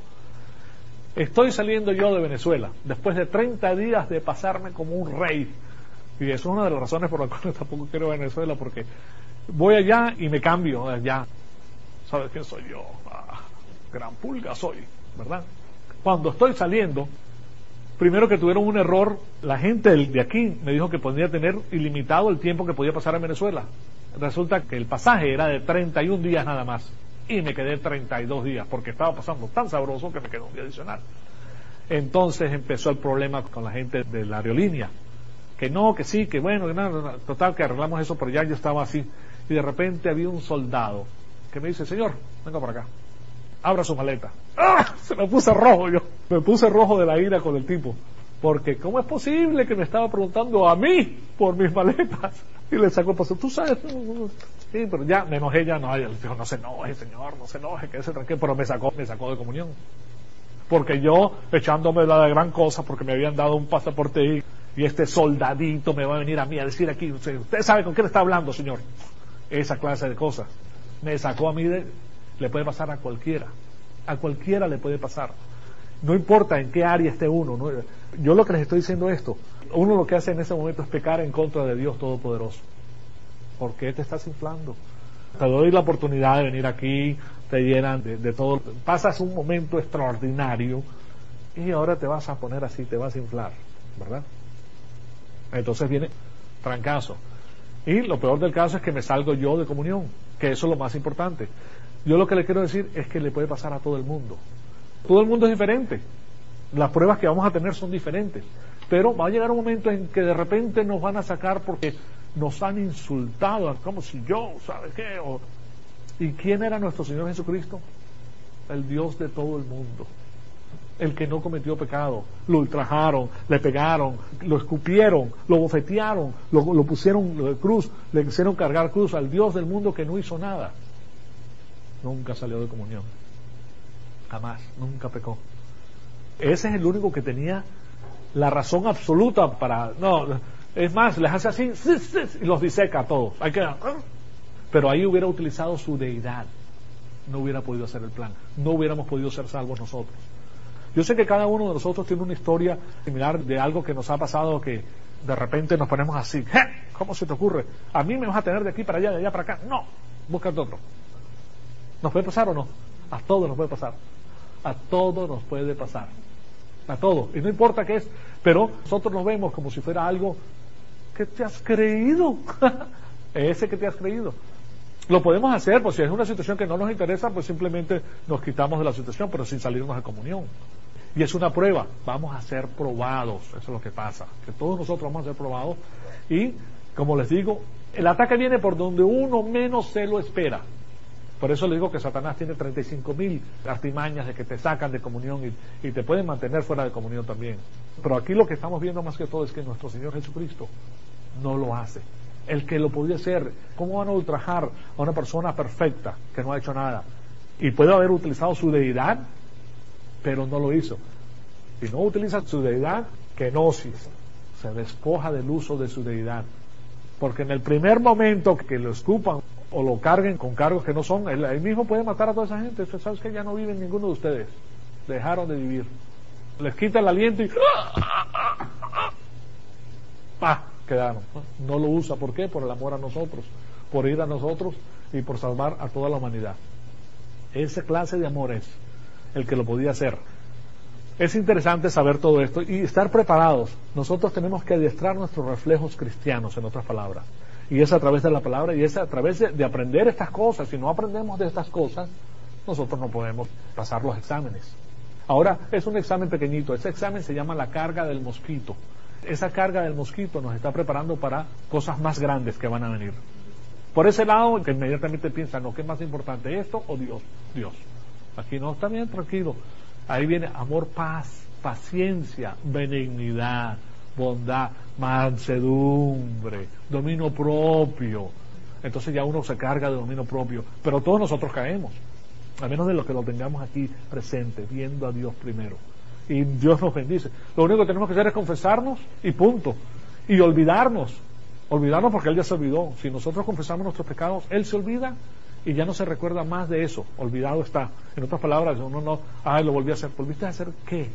Estoy saliendo yo de Venezuela, después de 30 días de pasarme como un rey, y eso es una de las razones por las cuales tampoco quiero Venezuela, porque voy allá y me cambio allá. ¿Sabes quién soy yo? Gran pulga soy, ¿verdad? Cuando estoy saliendo, primero que tuvieron un error, la gente de aquí me dijo que podía tener ilimitado el tiempo que podía pasar en Venezuela. Resulta que el pasaje era de 31 días nada más, y me quedé 32 días, porque estaba pasando tan sabroso que me quedó un día adicional. Entonces empezó el problema con la gente de la aerolínea, que no, que sí, que bueno, que nada, total, que arreglamos eso, pero ya yo estaba así, y de repente había un soldado que me dice: señor, venga por acá, abra su maleta. ¡Ah! Se me puse rojo yo. Me puse rojo de la ira con el tipo. Porque ¿cómo es posible que me estaba preguntando a mí por mis maletas? Y le sacó el paso. Tú sabes. Sí, pero ya me enojé, ya no. Le dijo: no se enoje, señor, no se enoje, quédese tranquilo. Pero me sacó de comunión. Porque yo, echándome la gran cosa, porque me habían dado un pasaporte y este soldadito me va a venir a mí a decir aquí: usted sabe con quién está hablando, señor. Esa clase de cosas. Me sacó a mí le puede pasar a cualquiera le puede pasar, no importa en qué área esté uno, ¿no? Yo lo que les estoy diciendo esto, uno lo que hace en ese momento es pecar en contra de Dios Todopoderoso. ¿Por qué te estás inflando? Te doy la oportunidad de venir aquí, te llenan de todo, pasas un momento extraordinario y ahora te vas a poner así, te vas a inflar, ¿verdad? Entonces viene trancazo, y lo peor del caso es que me salgo yo de comunión, que eso es lo más importante. Yo lo que le quiero decir es que le puede pasar a todo el mundo. Todo el mundo es diferente. Las pruebas que vamos a tener son diferentes. Pero va a llegar un momento en que de repente nos van a sacar porque nos han insultado, como si yo, ¿sabes qué? ¿Y quién era nuestro Señor Jesucristo? El Dios de todo el mundo. El que no cometió pecado. Lo ultrajaron, le pegaron, lo escupieron, lo bofetearon, lo pusieron de cruz, le hicieron cargar cruz al Dios del mundo que no hizo nada. Nunca salió de comunión, jamás, nunca pecó. Ese es el único que tenía la razón absoluta para, no, es más, les hace así y los diseca a todos. Pero ahí hubiera utilizado su deidad, no hubiera podido hacer el plan, no hubiéramos podido ser salvos nosotros. Yo sé que cada uno de nosotros tiene una historia similar de algo que nos ha pasado, que de repente nos ponemos así: ¿cómo se te ocurre? A mí me vas a tener de aquí para allá, de allá para acá. No, búscate otro. ¿Nos puede pasar o no? A todos nos puede pasar. A todos nos puede pasar. A todos. Y no importa qué es, pero nosotros nos vemos como si fuera algo que te has creído. Ese que te has creído. Lo podemos hacer, pues si es una situación que no nos interesa, pues simplemente nos quitamos de la situación, pero sin salirnos de comunión. Y es una prueba. Vamos a ser probados. Eso es lo que pasa. Que todos nosotros vamos a ser probados. Y, como les digo, el ataque viene por donde uno menos se lo espera. Por eso le digo que Satanás tiene 35,000 artimañas de que te sacan de comunión y te pueden mantener fuera de comunión también. Pero aquí lo que estamos viendo más que todo es que nuestro Señor Jesucristo no lo hace. El que lo podía hacer, ¿cómo van a ultrajar a una persona perfecta que no ha hecho nada? Y puede haber utilizado su deidad, pero no lo hizo. Si no utiliza su deidad, kenosis, se despoja del uso de su deidad. Porque en el primer momento que lo escupan o lo carguen con cargos que no son, él mismo puede matar a toda esa gente. ¿Sabes qué? Ya no viven ninguno de ustedes. Dejaron de vivir. Les quita el aliento y quedaron. No lo usa. ¿Por qué? Por el amor a nosotros. Por ir a nosotros y por salvar a toda la humanidad. Esa clase de amor es el que lo podía hacer. Es interesante saber todo esto y estar preparados. Nosotros tenemos que adiestrar nuestros reflejos cristianos, en otras palabras. Y es a través de la palabra y es a través de aprender estas cosas. Si no aprendemos de estas cosas, nosotros no podemos pasar los exámenes. Ahora, es un examen pequeñito. Ese examen se llama la carga del mosquito. Esa carga del mosquito nos está preparando para cosas más grandes que van a venir. Por ese lado, que inmediatamente piensa, no, ¿qué es más importante, esto o Dios? Dios. Aquí no, está bien, tranquilo. Ahí viene amor, paz, paciencia, benignidad, bondad, mansedumbre, dominio propio. Entonces ya uno se carga de dominio propio. Pero todos nosotros caemos, a menos de lo que lo tengamos aquí presente, viendo a Dios primero. Y Dios nos bendice. Lo único que tenemos que hacer es confesarnos y punto. Y olvidarnos porque Él ya se olvidó. Si nosotros confesamos nuestros pecados, Él se olvida y ya no se recuerda más de eso. Olvidado está. En otras palabras, uno no, lo volví a hacer. ¿Volviste a hacer qué?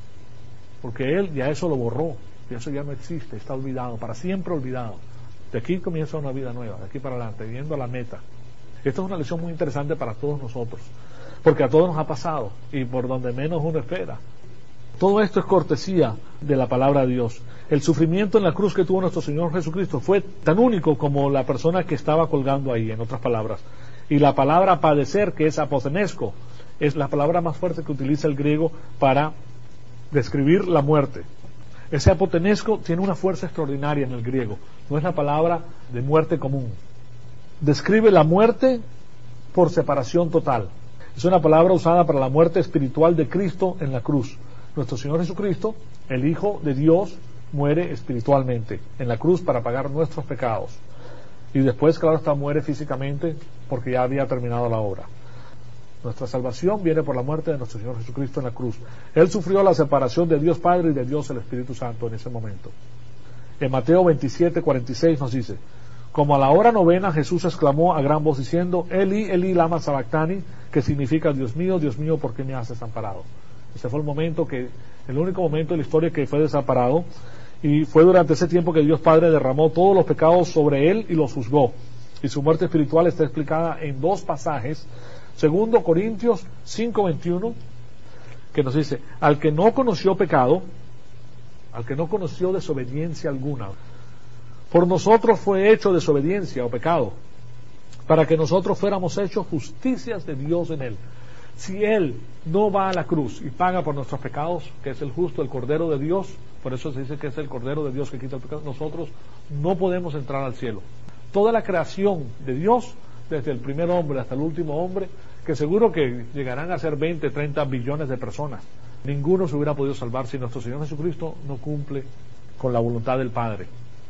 Porque Él ya eso lo borró. Y eso ya no existe, está olvidado, para siempre olvidado. De aquí comienza una vida nueva, de aquí para adelante, yendo a la meta. Esto es una lección muy interesante para todos nosotros, porque a todos nos ha pasado y por donde menos uno espera. Todo esto es cortesía de la palabra de Dios. El sufrimiento en la cruz que tuvo nuestro Señor Jesucristo fue tan único como la persona que estaba colgando ahí, en otras palabras. Y la palabra padecer, que es apotenesco, es la palabra más fuerte que utiliza el griego para describir la muerte. Ese apotenesco tiene una fuerza extraordinaria en el griego. No es la palabra de muerte común. Describe la muerte por separación total. Es una palabra usada para la muerte espiritual de Cristo en la cruz. Nuestro Señor Jesucristo, el Hijo de Dios, muere espiritualmente en la cruz para pagar nuestros pecados. Y después, claro está, muere físicamente porque ya había terminado la obra. Nuestra salvación viene por la muerte de nuestro Señor Jesucristo en la cruz. Él sufrió la separación de Dios Padre y de Dios el Espíritu Santo en ese momento. En Mateo 27:46 nos dice: como a la hora novena, Jesús exclamó a gran voz diciendo: Eli, Eli, lama sabactani, que significa Dios mío, ¿por qué me has desamparado? Ese fue el único momento de la historia que fue desamparado, y fue durante ese tiempo que Dios Padre derramó todos los pecados sobre él y los juzgó. Y su muerte espiritual está explicada en dos pasajes. 2 Corintios 5:21, que nos dice: al que no conoció pecado, al que no conoció desobediencia alguna, por nosotros fue hecho desobediencia o pecado, para que nosotros fuéramos hechos justicias de Dios en él. Si Él no va a la cruz y paga por nuestros pecados, que es el justo, el Cordero de Dios, por eso se dice que es el Cordero de Dios que quita el pecado, nosotros no podemos entrar al cielo. Toda la creación de Dios, desde el primer hombre hasta el último hombre, que seguro que llegarán a ser 20, 30 billones de personas, ninguno se hubiera podido salvar si nuestro Señor Jesucristo no cumple con la voluntad del Padre.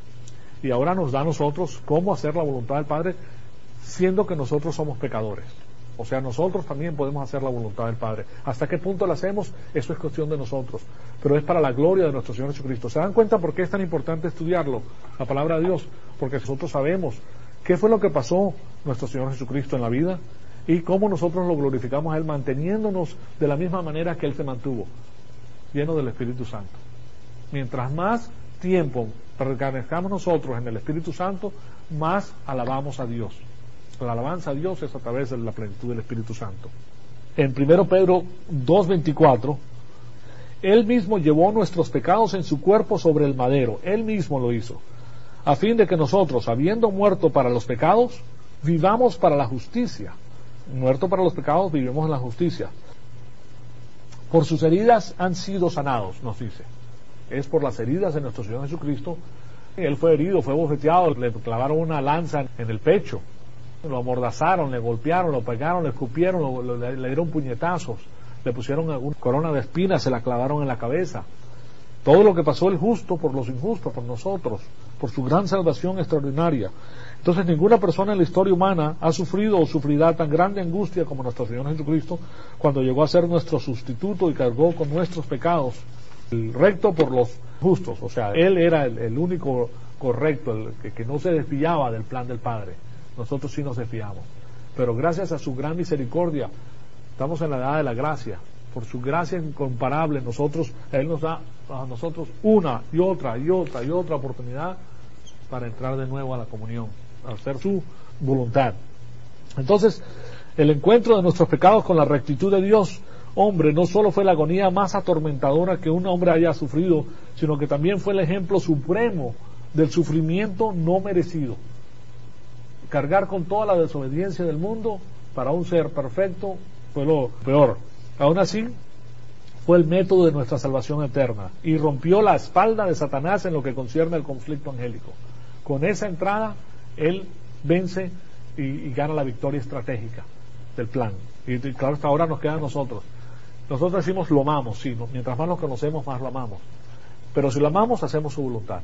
Y ahora nos da a nosotros cómo hacer la voluntad del Padre, siendo que nosotros somos pecadores. O sea, nosotros también podemos hacer la voluntad del Padre. ¿Hasta qué punto la hacemos? Eso es cuestión de nosotros. Pero es para la gloria de nuestro Señor Jesucristo. ¿Se dan cuenta por qué es tan importante estudiarlo? La palabra de Dios. Porque nosotros sabemos qué fue lo que pasó nuestro Señor Jesucristo en la vida y cómo nosotros lo glorificamos a Él, manteniéndonos de la misma manera que Él se mantuvo, lleno del Espíritu Santo. Mientras más tiempo permanezcamos nosotros en el Espíritu Santo, más alabamos a Dios. La alabanza a Dios es a través de la plenitud del Espíritu Santo. En 1 Pedro 2:24, Él mismo llevó nuestros pecados en su cuerpo sobre el madero. Él mismo lo hizo, a fin de que nosotros, habiendo muerto para los pecados, vivamos para la justicia. Muerto para los pecados, vivimos en la justicia. Por sus heridas han sido sanados, nos dice. Es por las heridas de nuestro Señor Jesucristo. Él fue herido, fue bofeteado, le clavaron una lanza en el pecho, lo amordazaron, le golpearon, lo pegaron, le escupieron, le dieron puñetazos, le pusieron una corona de espinas, se la clavaron en la cabeza. Todo lo que pasó el justo por los injustos, por nosotros, por su gran salvación extraordinaria. Entonces ninguna persona en la historia humana ha sufrido o sufrirá tan grande angustia como nuestro Señor Jesucristo cuando llegó a ser nuestro sustituto y cargó con nuestros pecados, el recto por los justos. O sea, Él era el único correcto, el que no se desviaba del plan del Padre. Nosotros sí nos desviamos, pero gracias a su gran misericordia estamos en la edad de la gracia. Por su gracia incomparable, Él nos da a nosotros una y otra oportunidad para entrar de nuevo a la comunión, a hacer su voluntad. Entonces, el encuentro de nuestros pecados con la rectitud de Dios, hombre, no solo fue la agonía más atormentadora que un hombre haya sufrido, sino que también fue el ejemplo supremo del sufrimiento no merecido. Cargar con toda la desobediencia del mundo para un ser perfecto fue lo peor. Aún así, fue el método de nuestra salvación eterna y rompió la espalda de Satanás en lo que concierne al conflicto angélico. Con esa entrada, él vence y gana la victoria estratégica del plan. Y claro, hasta ahora nos queda a nosotros. Nosotros decimos lo amamos, sí, mientras más lo conocemos, más lo amamos. Pero si lo amamos, hacemos su voluntad.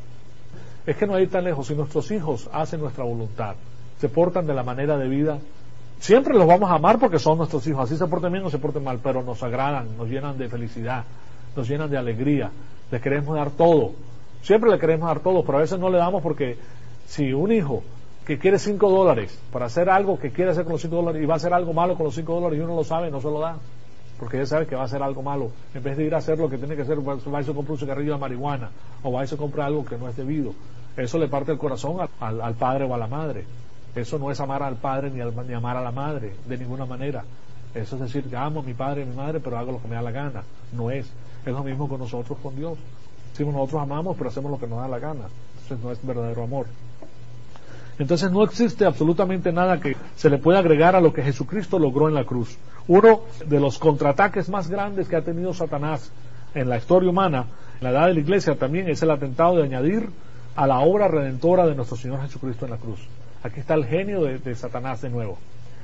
Es que no hay tan lejos. Si nuestros hijos hacen nuestra voluntad, se portan de la manera de vida, siempre los vamos a amar porque son nuestros hijos. Así se porten bien o se porten mal, pero nos agradan, nos llenan de felicidad, nos llenan de alegría. Les queremos dar todo. Siempre le queremos dar todo, pero a veces no le damos porque si un hijo que quiere $5 para hacer algo que quiere hacer con los $5 y va a hacer algo malo con los $5 y uno lo sabe, no se lo da. Porque ella sabe que va a hacer algo malo. En vez de ir a hacer lo que tiene que hacer, va y se compra un cigarrillo de marihuana o va y se compra algo que no es debido. Eso le parte el corazón al padre o a la madre. Eso no es amar al padre ni amar a la madre, de ninguna manera. Eso es decir, que amo a mi padre y a mi madre, pero hago lo que me da la gana. No es. Es lo mismo con nosotros, con Dios. Si nosotros amamos, pero hacemos lo que nos da la gana. Entonces no es verdadero amor. Entonces no existe absolutamente nada que se le pueda agregar a lo que Jesucristo logró en la cruz. Uno de los contraataques más grandes que ha tenido Satanás en la historia humana, en la edad de la iglesia también, es el atentado de añadir a la obra redentora de nuestro Señor Jesucristo en la cruz. Aquí está el genio de Satanás de nuevo.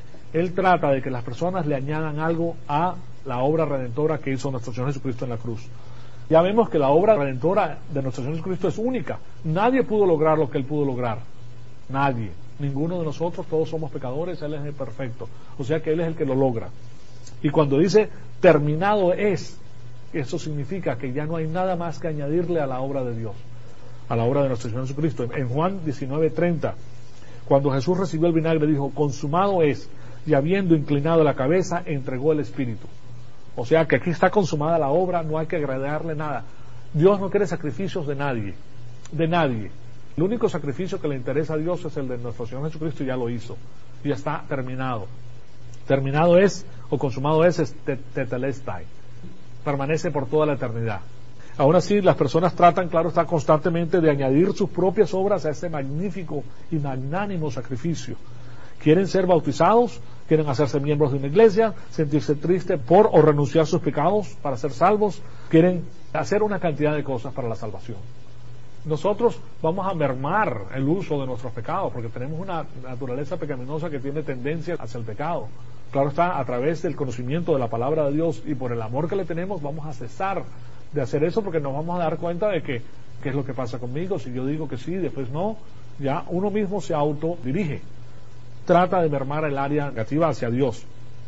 Él trata de que las personas le añadan algo a la obra redentora que hizo nuestro Señor Jesucristo en la cruz. Ya vemos que la obra redentora de nuestro Señor Jesucristo es única. Nadie pudo lograr lo que Él pudo lograr. Nadie. Ninguno de nosotros, todos somos pecadores, Él es el perfecto. O sea que Él es el que lo logra. Y cuando dice terminado es, eso significa que ya no hay nada más que añadirle a la obra de Dios, a la obra de nuestro Señor Jesucristo. En Juan 19:30, cuando Jesús recibió el vinagre, dijo, consumado es, y habiendo inclinado la cabeza, entregó el Espíritu. O sea que aquí está consumada la obra, no hay que agregarle nada. Dios no quiere sacrificios de nadie, de nadie. El único sacrificio que le interesa a Dios es el de nuestro Señor Jesucristo, y ya lo hizo, y ya está terminado. Terminado es, o consumado es tetelestai, permanece por toda la eternidad. Aún así, las personas tratan, claro está, constantemente de añadir sus propias obras a ese magnífico y magnánimo sacrificio. Quieren ser bautizados, quieren hacerse miembros de una iglesia, sentirse tristes por o renunciar a sus pecados para ser salvos, quieren hacer una cantidad de cosas para la salvación. Nosotros vamos a mermar el uso de nuestros pecados porque tenemos una naturaleza pecaminosa que tiene tendencia hacia el pecado. Claro está, a través del conocimiento de la palabra de Dios y por el amor que le tenemos, vamos a cesar de hacer eso porque nos vamos a dar cuenta de que qué es lo que pasa conmigo. Si yo digo que sí, después no, ya uno mismo se autodirige. Trata de mermar el área negativa hacia Dios.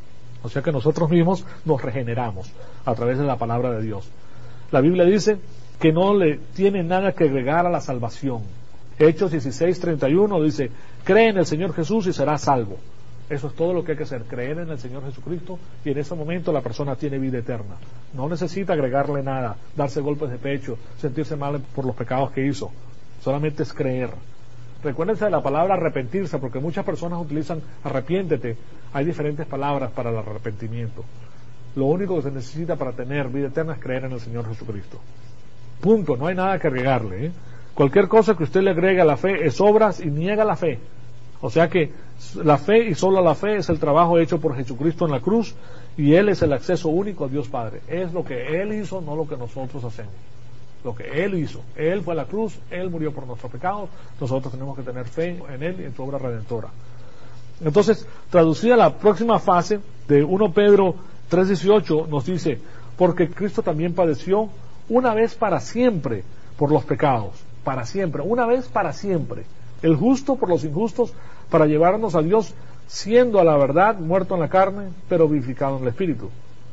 O sea que nosotros mismos nos regeneramos a través de la palabra de Dios. La Biblia dice que no le tiene nada que agregar a la salvación. Hechos 16:31 dice, cree en el Señor Jesús y serás salvo. Eso es todo lo que hay que hacer, creer en el Señor Jesucristo, y en ese momento la persona tiene vida eterna. No necesita agregarle nada, darse golpes de pecho, sentirse mal por los pecados que hizo. Solamente es creer. Recuérdense de la palabra arrepentirse, porque muchas personas utilizan arrepiéntete. Hay diferentes palabras para el arrepentimiento. Lo único que se necesita para tener vida eterna es creer en el Señor Jesucristo. Punto, no hay nada que agregarle. Cualquier cosa que usted le agregue a la fe es obras y niega la fe. O sea que la fe y solo la fe es el trabajo hecho por Jesucristo en la cruz, y Él es el acceso único a Dios Padre. Es lo que Él hizo, no lo que nosotros hacemos. Lo que Él hizo. Él fue a la cruz, Él murió por nuestros pecados, nosotros tenemos que tener fe en Él y en su obra redentora. Entonces, traducida la próxima fase de 1 Pedro 3:18 nos dice, porque Cristo también padeció una vez para siempre por los pecados, para siempre, una vez para siempre, el justo por los injustos, para llevarnos a Dios, siendo a la verdad muerto en la carne, pero vivificado en el Espíritu.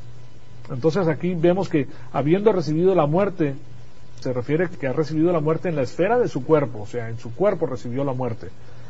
Entonces aquí vemos que habiendo recibido la muerte, se refiere que ha recibido la muerte en la esfera de su cuerpo, o sea, en su cuerpo recibió la muerte,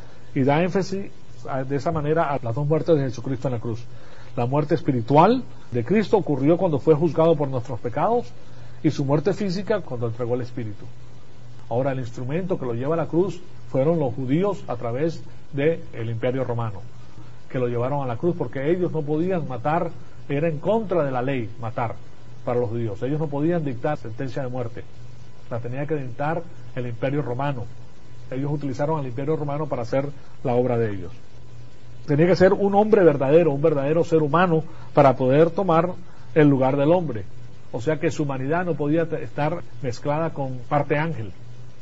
y da énfasis de esa manera a las dos muertes de Jesucristo en la cruz. La muerte espiritual de Cristo ocurrió cuando fue juzgado por nuestros pecados, y su muerte física cuando entregó el Espíritu. Ahora, el instrumento que lo lleva a la cruz fueron los judíos a través del Imperio Romano. que lo llevaron a la cruz, porque ellos no podían matar, era en contra de la ley matar para los judíos. Ellos no podían dictar sentencia de muerte, la tenía que dictar el Imperio Romano. Ellos utilizaron al Imperio Romano para hacer la obra de ellos. Tenía que ser un hombre verdadero, un verdadero ser humano, para poder tomar el lugar del hombre. O sea que su humanidad no podía estar mezclada con parte ángel.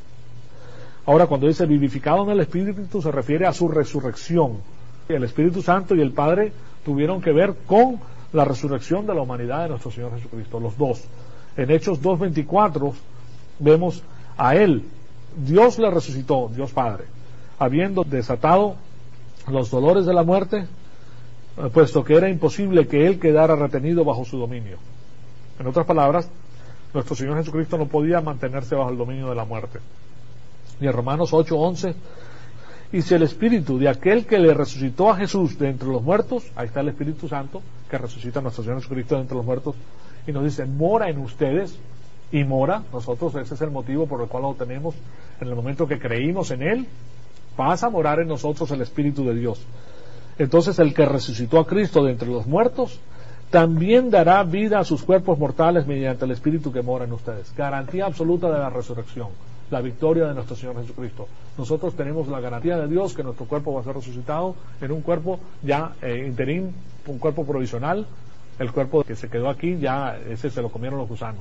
Ahora, cuando dice vivificado en el Espíritu, se refiere a su resurrección. El Espíritu Santo y el Padre tuvieron que ver con la resurrección de la humanidad de nuestro Señor Jesucristo, los dos. En Hechos 2:24 vemos a Él, Dios le resucitó, Dios Padre, habiendo desatado los dolores de la muerte, puesto que era imposible que Él quedara retenido bajo su dominio. En otras palabras, nuestro Señor Jesucristo no podía mantenerse bajo el dominio de la muerte. Y en Romanos 8:11, y si el Espíritu de aquel que le resucitó a Jesús de entre los muertos, ahí está el Espíritu Santo que resucita a nuestro Señor Jesucristo de entre los muertos, y nos dice, mora en ustedes, y mora, nosotros ese es el motivo por el cual lo tenemos, en el momento que creímos en Él, pasa a morar en nosotros el Espíritu de Dios. Entonces el que resucitó a Cristo de entre los muertos, también dará vida a sus cuerpos mortales mediante el Espíritu que mora en ustedes. Garantía absoluta de la resurrección, la victoria de nuestro Señor Jesucristo. Nosotros tenemos la garantía de Dios que nuestro cuerpo va a ser resucitado en un cuerpo ya interín, un cuerpo provisional. El cuerpo que se quedó aquí, ya ese se lo comieron los gusanos.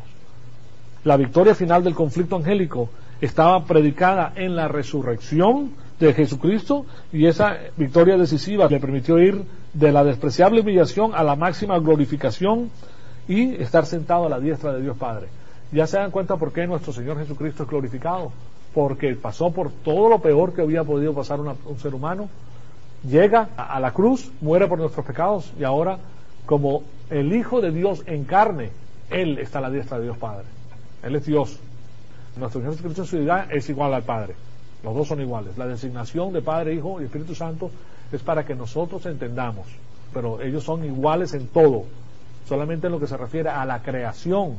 La victoria final del conflicto angélico estaba predicada en la resurrección de Jesucristo, y esa victoria decisiva le permitió ir de la despreciable humillación a la máxima glorificación y estar sentado a la diestra de Dios Padre. Ya se dan cuenta por qué nuestro Señor Jesucristo es glorificado, porque pasó por todo lo peor que había podido pasar un ser humano, llega a la cruz, muere por nuestros pecados, y ahora, como el Hijo de Dios en carne, Él está a la diestra de Dios Padre. Él es Dios. Nuestro Señor Jesucristo en su deidad es igual al Padre. Los dos son iguales. La designación de Padre, Hijo y Espíritu Santo es para que nosotros entendamos, pero ellos son iguales en todo. Solamente en lo que se refiere a la creación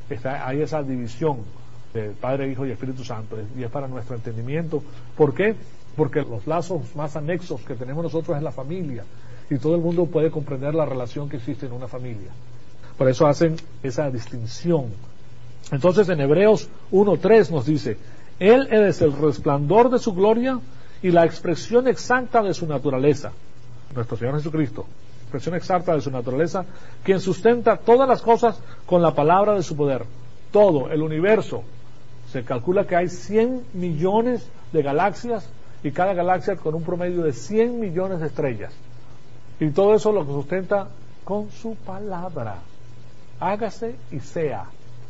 hay esa división de Padre, Hijo y Espíritu Santo, y es para nuestro entendimiento. ¿Por qué? Porque los lazos más anexos que tenemos nosotros es la familia, y todo el mundo puede comprender la relación que existe en una familia. Por eso hacen esa distinción. Entonces en Hebreos 1:3 nos dice, Él es el resplandor de su gloria y la expresión exacta de su naturaleza. Nuestro Señor Jesucristo, expresión exacta de su naturaleza, quien sustenta todas las cosas con la palabra de su poder. Todo el universo, se calcula que hay 100 millones de galaxias, y cada galaxia con un promedio de 100 millones de estrellas. Y todo eso lo sustenta con su palabra. Hágase y sea.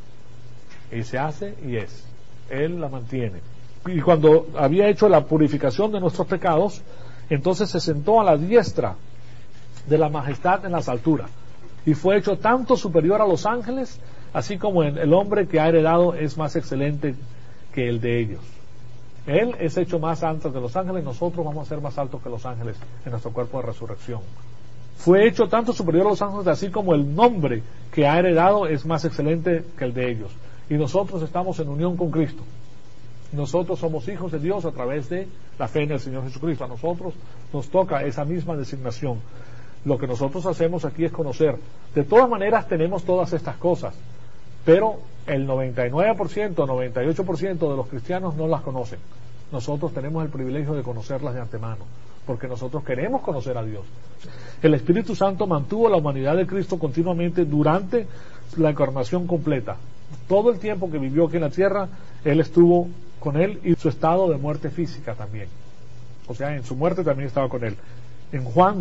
Y se hace y es. Él la mantiene. Y cuando había hecho la purificación de nuestros pecados, entonces se sentó a la diestra de la majestad en las alturas, y fue hecho tanto superior a los ángeles, así como el hombre que ha heredado es más excelente que el de ellos. Él es hecho más alto que los ángeles, nosotros vamos a ser más altos que los ángeles en nuestro cuerpo de resurrección. Fue hecho tanto superior a los ángeles, así como el nombre que ha heredado es más excelente que el de ellos. Y nosotros estamos en unión con Cristo. Nosotros somos hijos de Dios a través de la fe en el Señor Jesucristo. A nosotros nos toca esa misma designación. Lo que nosotros hacemos aquí es conocer. De todas maneras tenemos todas estas cosas, pero el 99%, 98% de los cristianos no las conocen. Nosotros tenemos el privilegio de conocerlas de antemano, porque nosotros queremos conocer a Dios. El Espíritu Santo mantuvo la humanidad de Cristo continuamente durante la encarnación completa. Todo el tiempo que vivió aquí en la tierra, Él estuvo con Él, y su estado de muerte física también. O sea, en su muerte también estaba con Él. En Juan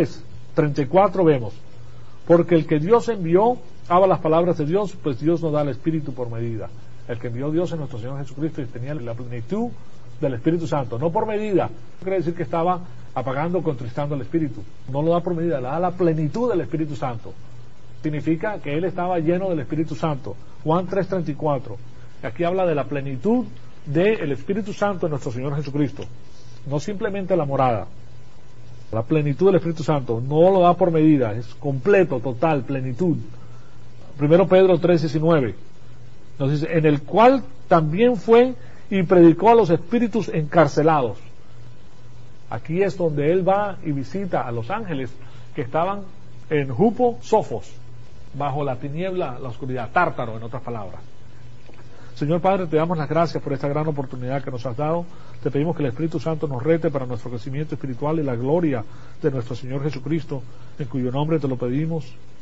3:34 vemos, porque el que Dios envió habla las palabras de Dios, pues Dios nos da el Espíritu por medida. El que envió Dios es nuestro Señor Jesucristo, y tenía la plenitud del Espíritu Santo, no por medida. No quiere decir que estaba apagando o contristando el Espíritu, no lo da por medida, le da la plenitud del Espíritu Santo. Significa que Él estaba lleno del Espíritu Santo. Juan 3:34, aquí habla de la plenitud del Espíritu Santo en nuestro Señor Jesucristo, no simplemente la morada. La plenitud del Espíritu Santo no lo da por medida, es completo, total, plenitud. 1 Pedro 3:19 nos dice, en el cual también fue y predicó a los espíritus encarcelados. Aquí es donde Él va y visita a los ángeles que estaban en Jupo Sofos, bajo la tiniebla, la oscuridad, Tártaro, en otras palabras. Señor Padre, te damos las gracias por esta gran oportunidad que nos has dado. Te pedimos que el Espíritu Santo nos rete para nuestro crecimiento espiritual y la gloria de nuestro Señor Jesucristo, en cuyo nombre te lo pedimos.